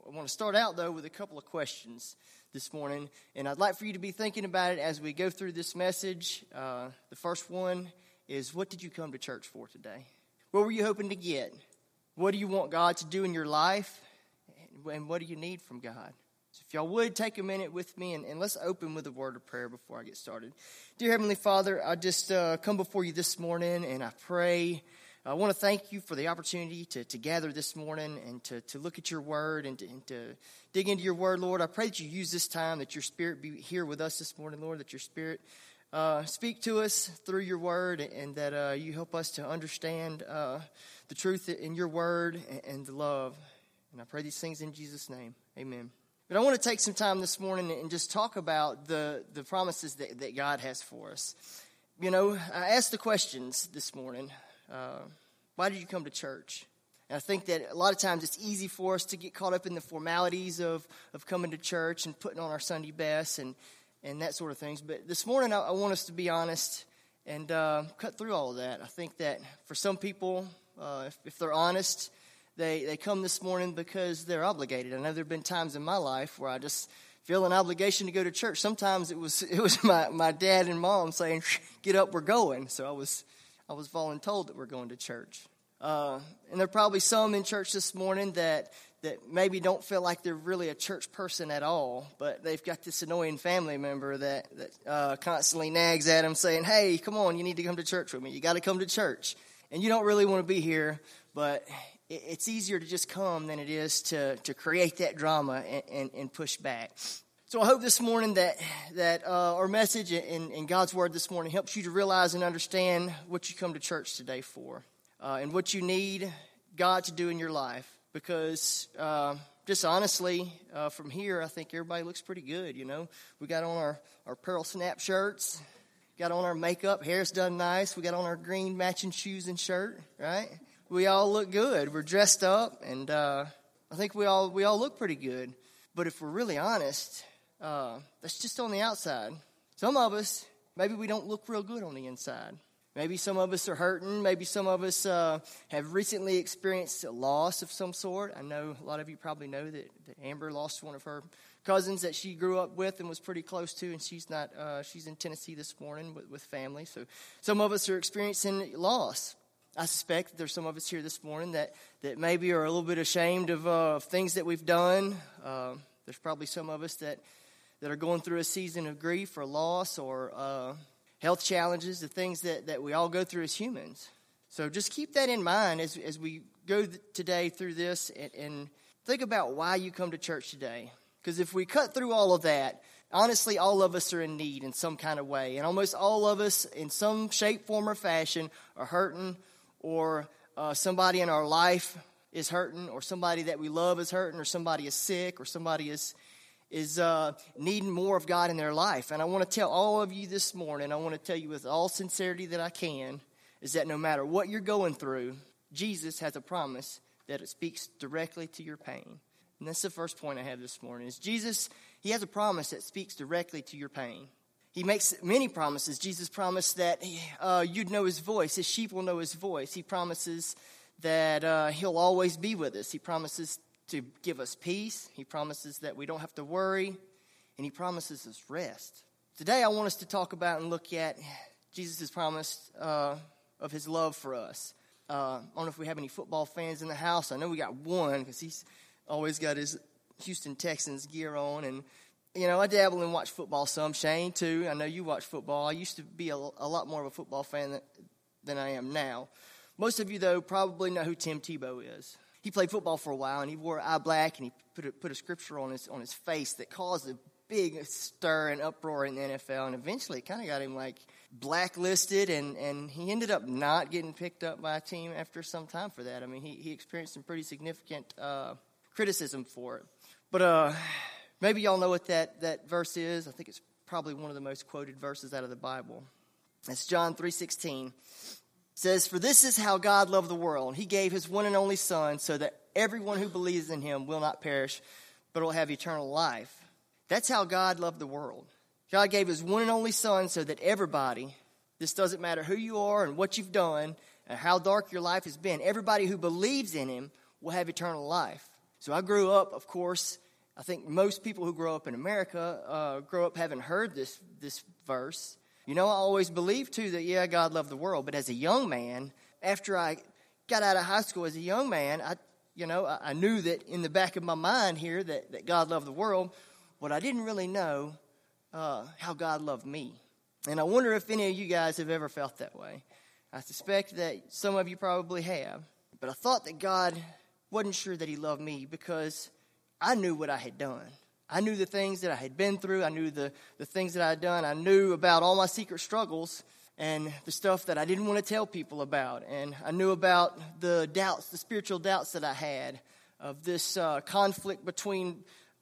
I want to start out, though, with a couple of questions this morning, and I'd like for you to be thinking about it as we go through this message. The first one is, what did you come to church for today? What were you hoping to get? What do you want God to do in your life? And what do you need from God? So if y'all would, take a minute with me, and let's open with a word of prayer before I get started. Dear Heavenly Father, I just come before you this morning, and I pray. I want to thank you for the opportunity to gather this morning and to look at your word and to dig into your word, Lord. I pray that you use this time, that your Spirit be here with us this morning, Lord, that your Spirit speak to us through your word, and that you help us to understand the truth in your word and the love. And I pray these things in Jesus' name. Amen. But I want to take some time this morning and just talk about the promises that God has for us. You know, I asked the questions this morning. Why did you come to church? And I think that a lot of times it's easy for us to get caught up in the formalities of coming to church and putting on our Sunday best and that sort of things. But this morning I want us to be honest and cut through all of that. I think that for some people, if they're honest, they come this morning because they're obligated. I know there have been times in my life where I just feel an obligation to go to church. Sometimes it was my dad and mom saying, "Get up, we're going." So I was voluntold that we're going to church. And there are probably some in church this morning that maybe don't feel like they're really a church person at all, but they've got this annoying family member that constantly nags at them saying, "Hey, come on, you need to come to church with me. You got to come to church." And you don't really want to be here, but it's easier to just come than it is to create that drama and push back. So I hope this morning that our message in God's Word this morning helps you to realize and understand what you come to church today for and what you need God to do in your life. Because just honestly, from here, I think everybody looks pretty good, you know. We got on our Pearl Snap shirts, got on our makeup, hair's done nice. We got on our green matching shoes and shirt, right? We all look good. We're dressed up, and I think we all look pretty good. But if we're really honest, that's just on the outside. Some of us, maybe we don't look real good on the inside. Maybe some of us are hurting. Maybe some of us have recently experienced a loss of some sort. I know a lot of you probably know that Amber lost one of her cousins that she grew up with and was pretty close to, and she's in Tennessee this morning with family. So some of us are experiencing loss. I suspect that there's some of us here this morning that maybe are a little bit ashamed of things that we've done. There's probably some of us that are going through a season of grief or loss or health challenges, the things that we all go through as humans. So just keep that in mind as we go today through this and think about why you come to church today. Because if we cut through all of that, honestly, all of us are in need in some kind of way. And almost all of us, in some shape, form, or fashion, are hurting, or somebody in our life is hurting, or somebody that we love is hurting, or somebody is sick, or somebody is needing more of God in their life. And I want to tell all of you this morning, I want to tell you with all sincerity that I can, is that no matter what you're going through, Jesus has a promise that it speaks directly to your pain. And that's the first point I have this morning, is Jesus, he has a promise that speaks directly to your pain. He makes many promises. Jesus promised that you'd know his voice. His sheep will know his voice. He promises that he'll always be with us. He promises to give us peace. He promises that we don't have to worry. And he promises us rest. Today I want us to talk about and look at Jesus' promise of his love for us. I don't know if we have any football fans in the house. I know we got one because he's always got his Houston Texans gear on. And, you know, I dabble and watch football some. Shane, too. I know you watch football. I used to be a lot more of a football fan than I am now. Most of you, though, probably know who Tim Tebow is. He played football for a while, and he wore eye black, and he put a scripture on his face that caused a big stir and uproar in the NFL, and eventually it kind of got him, like, blacklisted, and he ended up not getting picked up by a team after some time for that. I mean, he experienced some pretty significant criticism for it. But maybe y'all know what that verse is. I think it's probably one of the most quoted verses out of the Bible. It's John 3:16. It says, "For this is how God loved the world. He gave his one and only Son so that everyone who believes in him will not perish, but will have eternal life." That's how God loved the world. God gave his one and only Son so that everybody, this doesn't matter who you are and what you've done and how dark your life has been, everybody who believes in him will have eternal life. So I grew up, of course, I think most people who grow up in America grow up having heard this verse. You know, I always believed, too, that, yeah, God loved the world. But as a young man, after I got out of high school as a young man, I knew that in the back of my mind here that God loved the world. But I didn't really know how God loved me. And I wonder if any of you guys have ever felt that way. I suspect that some of you probably have. But I thought that God wasn't sure that he loved me because I knew what I had done. I knew the things that I had been through. I knew the things that I had done. I knew about all my secret struggles and the stuff that I didn't want to tell people about. And I knew about the doubts, the spiritual doubts that I had of this conflict between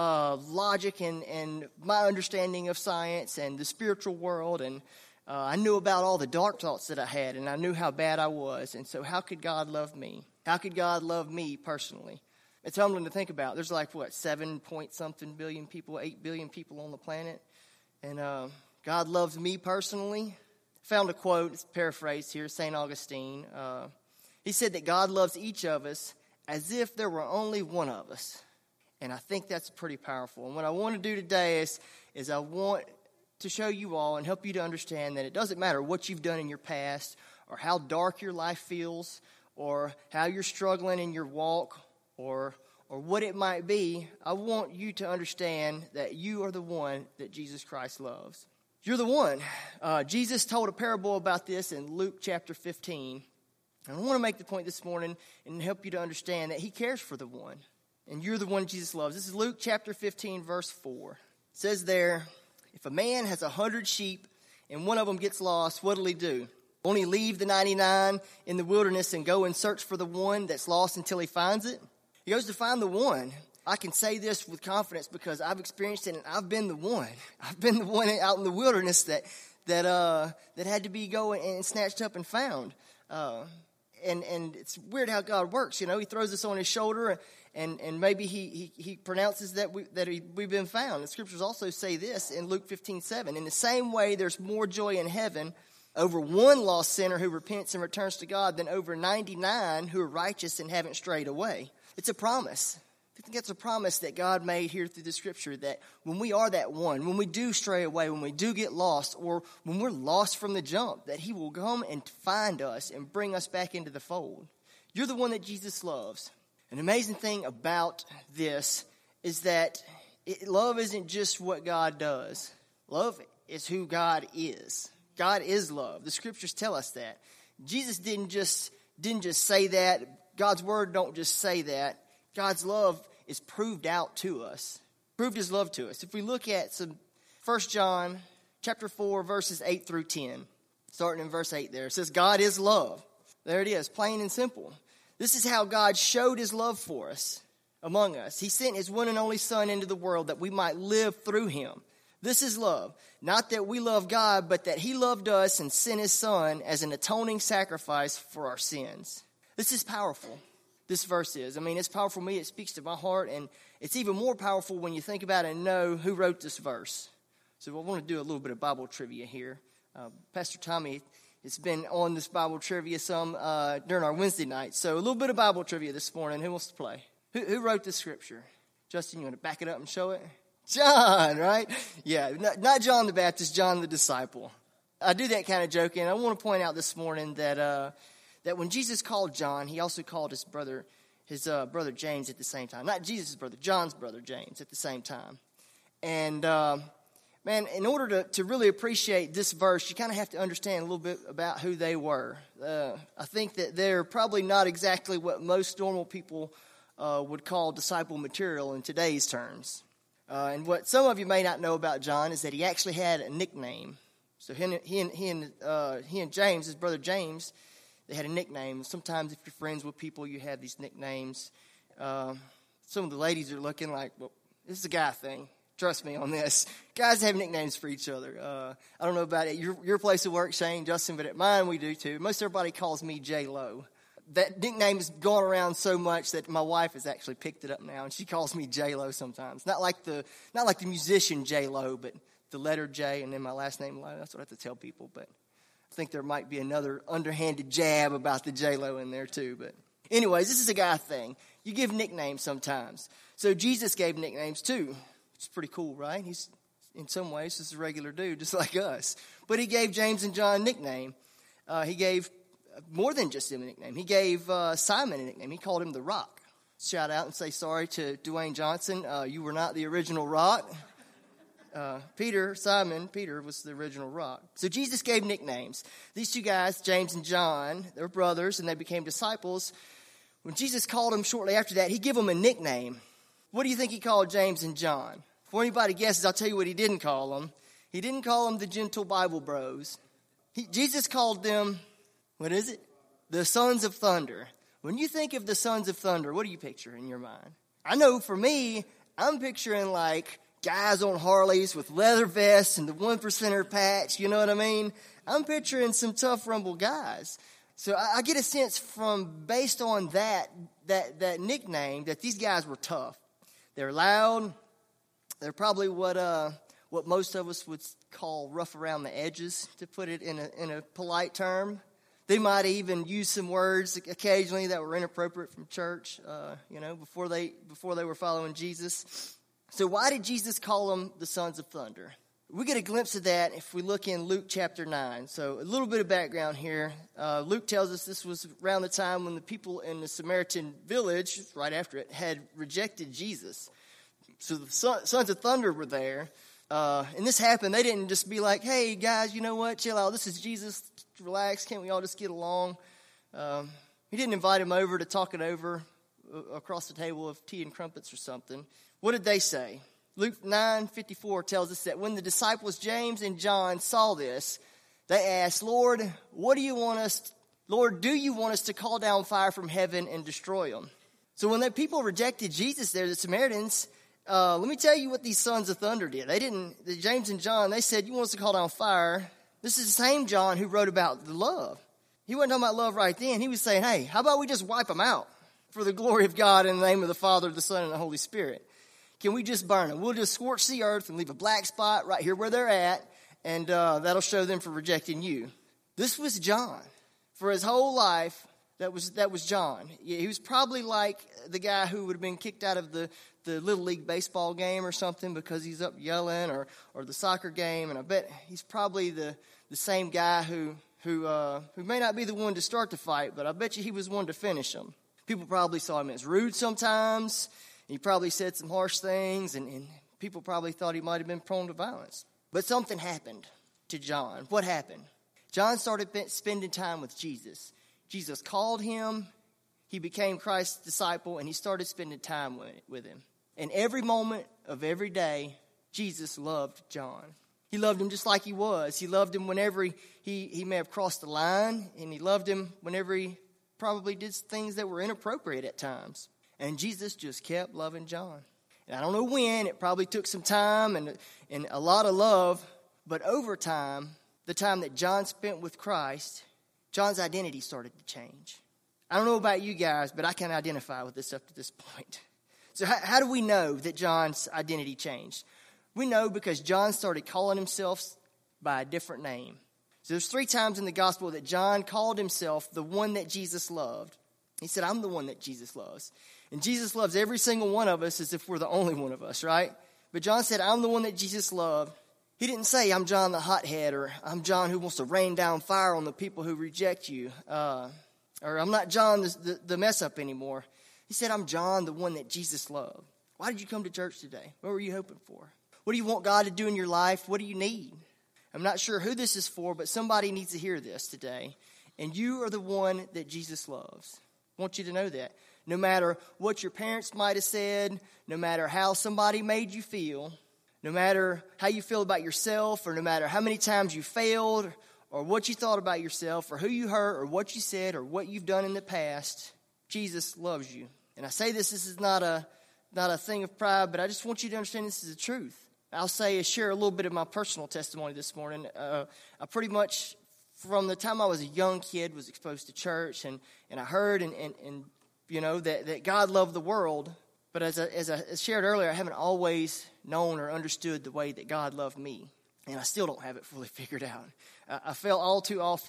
logic and my understanding of science and the spiritual world. And I knew about all the dark thoughts that I had, and I knew how bad I was. And so how could God love me? How could God love me personally? It's humbling to think about. There's 7-point-something billion people, 8 billion people on the planet. And God loves me personally. I found a quote, it's paraphrased here, St. Augustine. He said that God loves each of us as if there were only one of us. And I think that's pretty powerful. And what I want to do today is I want to show you all and help you to understand that it doesn't matter what you've done in your past or how dark your life feels or how you're struggling in your walk or what it might be. I want you to understand that you are the one that Jesus Christ loves. You're the one. Jesus told a parable about this in Luke chapter 15. And I want to make the point this morning and help you to understand that he cares for the one. And you're the one Jesus loves. This is Luke chapter 15, verse 4. It says there, if a man has 100 sheep and one of them gets lost, what'll he do? Won't he leave the 99 in the wilderness and go and search for the one that's lost until he finds it? He goes to find the one. I can say this with confidence because I've experienced it and I've been the one. I've been the one out in the wilderness that had to be going and snatched up and found. And it's weird how God works. You know, he throws us on his shoulder and maybe he pronounces that we've been found. The scriptures also say this in Luke 15:7. In the same way, there's more joy in heaven over one lost sinner who repents and returns to God than over 99 who are righteous and haven't strayed away. It's a promise. I think that's a promise that God made here through the scripture, that when we are that one, when we do stray away, when we do get lost, or when we're lost from the jump, that he will come and find us and bring us back into the fold. You're the one that Jesus loves. An amazing thing about this is that love isn't just what God does. Love is who God is. God is love. The scriptures tell us that. Jesus didn't just say that. God's word don't just say that. God's love is proved out to us. Proved his love to us. If we look at 1 John chapter 4, verses 8 through 10, starting in verse 8 there, it says, God is love. There it is, plain and simple. This is how God showed his love for us, among us. He sent his one and only Son into the world that we might live through him. This is love. Not that we love God, but that he loved us and sent his Son as an atoning sacrifice for our sins. This is powerful. This verse is. I mean, it's powerful for me. It speaks to my heart. And it's even more powerful when you think about it and know who wrote this verse. So I want to do a little bit of Bible trivia here. Pastor Tommy has been on this Bible trivia some during our Wednesday night. So a little bit of Bible trivia this morning. Who wants to play? Who wrote this scripture? Justin, you want to back it up and show it? John, right? Yeah, not John the Baptist, John the disciple. I do that kind of joking. I want to point out this morning that when Jesus called John, he also called his brother James at the same time. Not Jesus' brother, John's brother James at the same time. And, man, in order to really appreciate this verse, you kind of have to understand a little bit about who they were. I think that they're probably not exactly what most normal people would call disciple material in today's terms. And what some of you may not know about John is that he actually had a nickname. So he and James, his brother James, they had a nickname. Sometimes if you're friends with people, you have these nicknames. Some of the ladies are looking like, well, this is a guy thing. Trust me on this. Guys have nicknames for each other. I don't know about it. Your place of work, Shane, Justin, but at mine we do too. Most everybody calls me J-Lo. That nickname has gone around so much that my wife has actually picked it up now, and she calls me J-Lo sometimes. Not like the musician J-Lo, but the letter J and then my last name Lo. That's what I have to tell people. But I think there might be another underhanded jab about the J-Lo in there too. But Anyways, this is a guy thing. You give nicknames sometimes. So Jesus gave nicknames too. It's pretty cool, right? He's, in some ways, just a regular dude, just like us. But he gave James and John a nickname. He gave more than just him a nickname. He gave Simon a nickname. He called him the Rock. Shout out and say sorry to Dwayne Johnson. You were not the original Rock. Peter was the original Rock. So Jesus gave nicknames. These two guys, James and John, they were brothers, and they became disciples. When Jesus called them shortly after that, he gave them a nickname. What do you think he called James and John? Before anybody guesses, I'll tell you what he didn't call them. He didn't call them the gentle Bible bros. Jesus called them, what is it? The Sons of Thunder. When you think of the Sons of Thunder, what do you picture in your mind? I know for me, I'm picturing like guys on Harleys with leather vests and the 1%er patch, you know what I mean? I'm picturing some tough rumble guys. So I get a sense from, based on that nickname, that these guys were tough. They're loud. They're probably what most of us would call rough around the edges, to put it in a polite term. They might even use some words occasionally that were inappropriate from church, before they were following Jesus. So why did Jesus call them the Sons of Thunder? We get a glimpse of that if we look in Luke chapter 9. So a little bit of background here. Luke tells us this was around the time when the people in the Samaritan village, right after it, had rejected Jesus. So the Sons of Thunder were there. And this happened. They didn't just be like, hey, guys, you know what? Chill out. This is Jesus. Relax. Can't we all just get along? He didn't invite him over to talk it over across the table of tea and crumpets or something. What did they say? Luke 9:54 tells us that when the disciples James and John saw this, they asked, Lord, do you want us to call down fire from heaven and destroy them? So when the people rejected Jesus there, the Samaritans, let me tell you what these Sons of Thunder did. James and John, they said, you want us to call down fire? This is the same John who wrote about the love. He wasn't talking about love right then. He was saying, hey, how about we just wipe them out for the glory of God in the name of the Father, the Son, and the Holy Spirit? Can we just burn them? We'll just scorch the earth and leave a black spot right here where they're at, and that'll show them for rejecting you. This was John. For his whole life, that was John. He was probably like the guy who would have been kicked out of the Little League baseball game or something because he's up yelling, or the soccer game. And I bet he's probably the same guy who may not be the one to start the fight, but I bet you he was one to finish them. People probably saw him as rude sometimes. He probably said some harsh things, and people probably thought he might have been prone to violence. But something happened to John. What happened? John started spending time with Jesus. Jesus called him. He became Christ's disciple, and he started spending time with him. And every moment of every day, Jesus loved John. He loved him just like he was. He loved him whenever he may have crossed the line, and he loved him whenever he probably did things that were inappropriate at times. And Jesus just kept loving John. And I don't know when. It probably took some time and a lot of love. But over time, the time that John spent with Christ, John's identity started to change. I don't know about you guys, but I can identify with this up to this point. So how do we know that John's identity changed? We know because John started calling himself by a different name. So there's 3 times in the gospel that John called himself the one that Jesus loved. He said, I'm the one that Jesus loves. And Jesus loves every single one of us as if we're the only one of us, right? But John said, I'm the one that Jesus loved. He didn't say, I'm John the hothead, or I'm John who wants to rain down fire on the people who reject you. Or I'm not John the mess up anymore. He said, I'm John, the one that Jesus loved. Why did you come to church today? What were you hoping for? What do you want God to do in your life? What do you need? I'm not sure who this is for, but somebody needs to hear this today. And you are the one that Jesus loves. I want you to know that. No matter what your parents might have said, no matter how somebody made you feel, no matter how you feel about yourself, or no matter how many times you failed, or what you thought about yourself, or who you hurt, or what you said, or what you've done in the past, Jesus loves you. And I say this is not a thing of pride, but I just want you to understand this is the truth. I'll share a little bit of my personal testimony this morning. I pretty much, from the time I was a young kid, was exposed to church, and I heard and that God loved the world. But as I shared earlier, I haven't always known or understood the way that God loved me. And I still don't have it fully figured out. I fail all too often.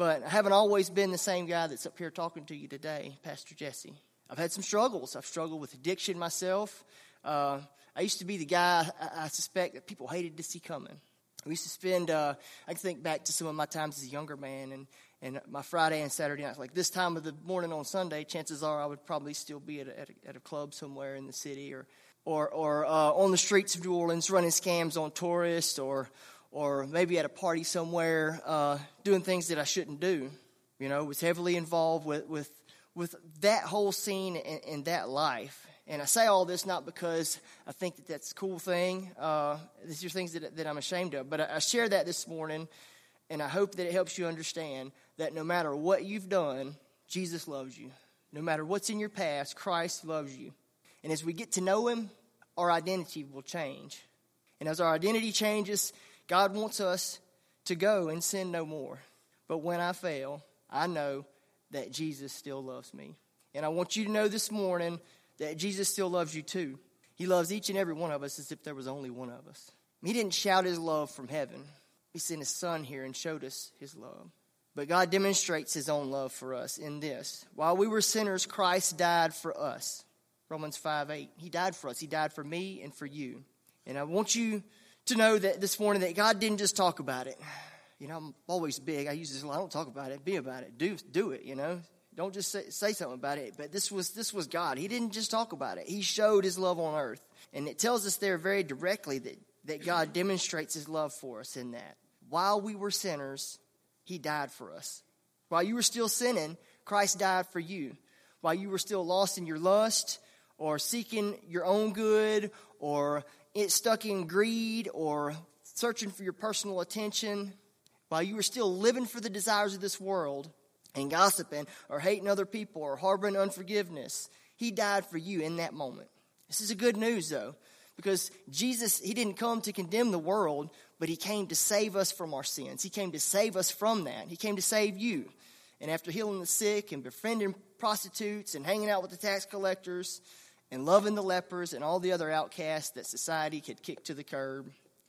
But I haven't always been the same guy that's up here talking to you today, Pastor Jesse. I've had some struggles. I've struggled with addiction myself. I used to be the guy I suspect that people hated to see coming. We used to spend, I can think back to some of my times as a younger man, and my Friday and Saturday nights. Like this time of the morning on Sunday, chances are I would probably still be at a club somewhere in the city or on the streets of New Orleans running scams on tourists or maybe at a party somewhere doing things that I shouldn't do. You know, was heavily involved with that whole scene and that life. And I say all this not because I think that that's a cool thing. These are things that I'm ashamed of. But I share that this morning, and I hope that it helps you understand that no matter what you've done, Jesus loves you. No matter what's in your past, Christ loves you. And as we get to know him, our identity will change. And as our identity changes, God wants us to go and sin no more. But when I fail, I know that Jesus still loves me. And I want you to know this morning that Jesus still loves you too. He loves each and every one of us as if there was only one of us. He didn't shout his love from heaven. He sent his son here and showed us his love. But God demonstrates his own love for us in this. While we were sinners, Christ died for us. Romans 5:8. He died for us. He died for me and for you. And I want you to know that this morning that God didn't just talk about it. You know, I'm always big. I use this a lot. I don't talk about it. Be about it. Do it, you know. Don't just say something about it. But this was God. He didn't just talk about it. He showed his love on earth. And it tells us there very directly that God demonstrates his love for us in that. While we were sinners, he died for us. While you were still sinning, Christ died for you. While you were still lost in your lust or seeking your own good or stuck in greed or searching for your personal attention, while you were still living for the desires of this world and gossiping or hating other people or harboring unforgiveness, he died for you in that moment. This is a good news, though, because Jesus, he didn't come to condemn the world, but he came to save us from our sins. He came to save us from that. He came to save you. And after healing the sick and befriending prostitutes and hanging out with the tax collectors and loving the lepers and all the other outcasts that society could kick to the curb,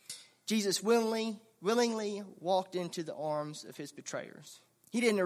Jesus willingly walked into the arms of his betrayers. He didn't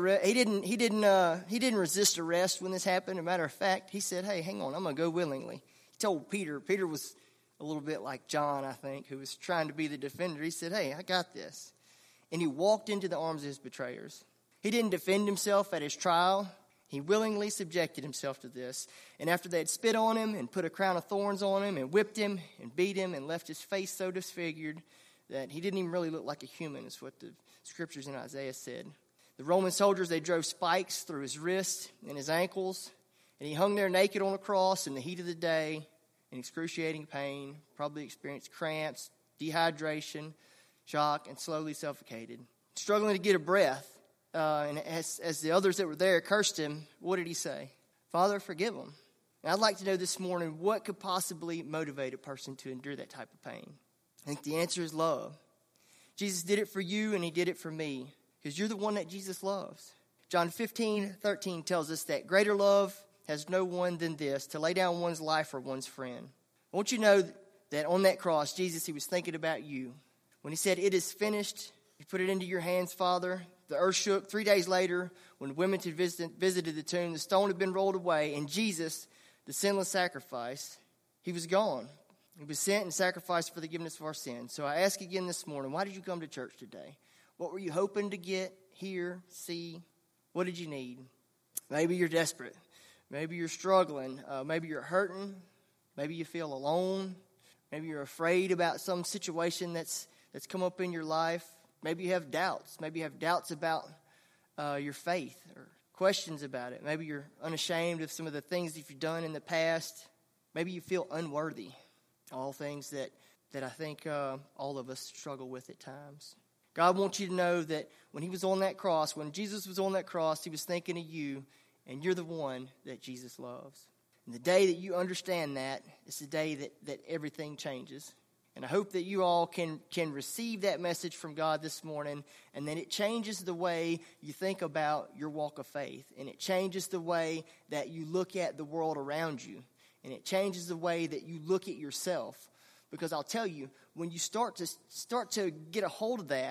resist arrest when this happened. As a matter of fact, he said, "Hey, hang on, I'm going to go willingly." He told Peter. Peter was a little bit like John, I think, who was trying to be the defender. He said, "Hey, I got this." And he walked into the arms of his betrayers. He didn't defend himself at his trial. He willingly subjected himself to this. And after they had spit on him and put a crown of thorns on him and whipped him and beat him and left his face so disfigured that he didn't even really look like a human, is what the scriptures in Isaiah said. The Roman soldiers, they drove spikes through his wrists and his ankles, and he hung there naked on a cross in the heat of the day in excruciating pain, probably experienced cramps, dehydration, shock, and slowly suffocated. Struggling to get a breath, and as the others that were there cursed him, what did he say? "Father, forgive them." And I'd like to know this morning, what could possibly motivate a person to endure that type of pain? I think the answer is love. Jesus did it for you, and he did it for me, because you're the one that Jesus loves. John 15:13 tells us that greater love has no one than this, to lay down one's life for one's friend. I want you to know that on that cross, Jesus, he was thinking about you. When he said, "It is finished," he put it into your hands, Father. The earth shook. 3 days later, when the women had visited the tomb, the stone had been rolled away, and Jesus, the sinless sacrifice, he was gone. He was sent and sacrificed for the forgiveness of our sins. So I ask again this morning, why did you come to church today? What were you hoping to get, hear, see? What did you need? Maybe you're desperate. Maybe you're struggling. Maybe you're hurting. Maybe you feel alone. Maybe you're afraid about some situation that's come up in your life. Maybe you have doubts. Maybe you have doubts about your faith or questions about it. Maybe you're unashamed of some of the things that you've done in the past. Maybe you feel unworthy. All things that I think all of us struggle with at times. God wants you to know that when he was on that cross, when Jesus was on that cross, he was thinking of you, and you're the one that Jesus loves. And the day that you understand that, it's the day that everything changes. And I hope that you all can receive that message from God this morning, and that it changes the way you think about your walk of faith, and it changes the way that you look at the world around you, and it changes the way that you look at yourself. Because I'll tell you, when you start to get a hold of that,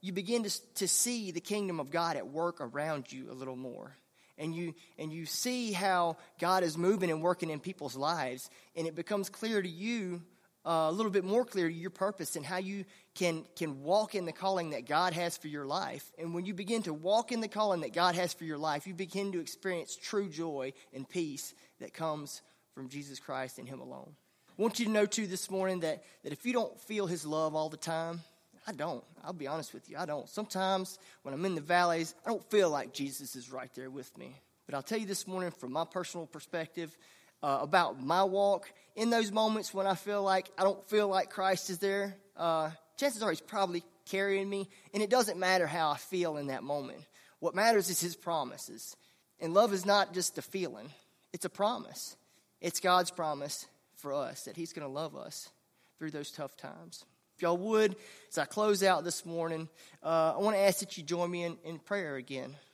you begin to see the kingdom of God at work around you a little more. And you see how God is moving and working in people's lives. And it becomes clear to you, a little bit more clear to your purpose and how you can walk in the calling that God has for your life. And when you begin to walk in the calling that God has for your life, you begin to experience true joy and peace that comes from Jesus Christ and Him alone. I want you to know, too, this morning that if you don't feel His love all the time, I don't. I'll be honest with you, I don't. Sometimes when I'm in the valleys, I don't feel like Jesus is right there with me. But I'll tell you this morning from my personal perspective about my walk. In those moments when I feel like I don't feel like Christ is there, chances are He's probably carrying me. And it doesn't matter how I feel in that moment. What matters is His promises. And love is not just a feeling. It's a promise. It's God's promise for us that He's going to love us through those tough times. If y'all would, as I close out this morning, I want to ask that you join me in prayer again.